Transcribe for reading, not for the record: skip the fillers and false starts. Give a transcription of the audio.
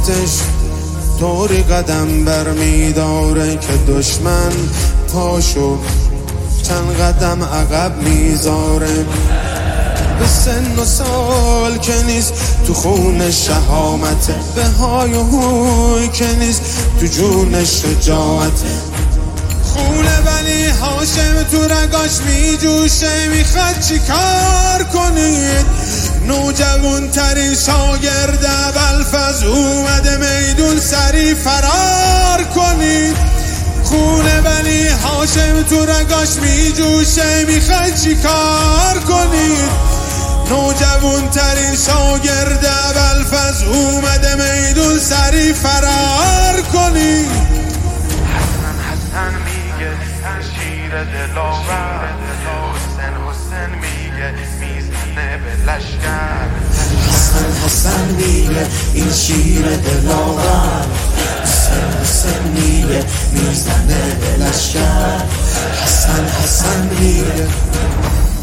وقتش طوری قدم بر میداره که دشمن پاشو چند قدم عقب میذاره. به سن و سال که نیست تو خون شهامته، به های و هوی که نیست تو جون شجاعته. خونه ولی هاشم تو رگاش میجوشه، میخواد چی کار کنید؟ نوجوان ترین شاگرد ابوالفضل اومده میدون، سری فرار کنید. خونه ولی هاشم تو رگاش میجوشه، میخواد چی کار کنید؟ نوجوان ترین شاگرد ابوالفضل اومده میدون، سری فرار کنید. حسن میگه شیر دلاور، حسن میگه میزنه به لشکر. حسن میگه این شیر دلاور، حسن میگه میزنه به لشکر. حسن میگه